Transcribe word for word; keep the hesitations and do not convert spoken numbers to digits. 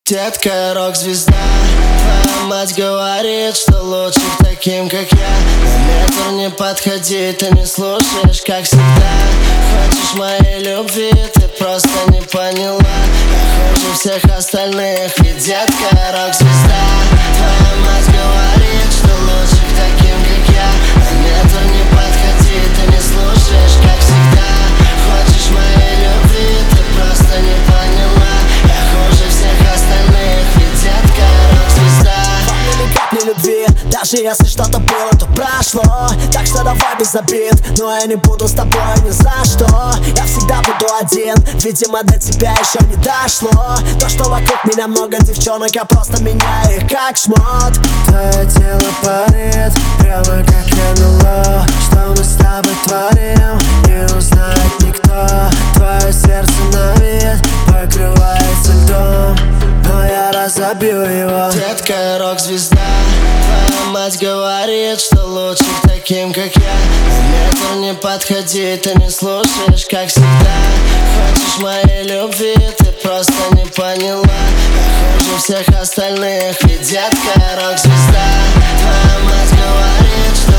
Детка, рок-звезда, твоя мать говорит, что лучше к таким, как я, на метр не подходи, ты не слушаешь, как всегда. Хочешь моей любви, ты просто не поняла. Я хуже всех остальных, ведь детка, рок-звезда. Твоя мать говорит, что лучше к таким, как я, на метр не подходи, ты не слушаешь, как всегда. Хочешь моей любви, ты просто не поняла. Я хуже всех остальных, ведь детка, рок-звезда. Во мне никак не любви, даже если что-то было, то прошло. Так что давай без обид, но я не буду с тобой ни за что. Я всегда буду один, видимо до тебя еще не дошло. То, что вокруг меня много девчонок, я просто меняю их как шмот. Твое тело парит, прямо как НЛО. Что мы с тобой творим, не узнает никто. Твое сердце на вид покрывается льдом, но я разобью его. Детка, рок-звезда, твоя мать говорит, что лучше к таким, как я, на метр не подходи, ты не слушаешь, как всегда. Хочешь моей любви, ты просто не поняла. Я хуже всех остальных, ведь детка, рок-звезда. Твоя мать говорит, что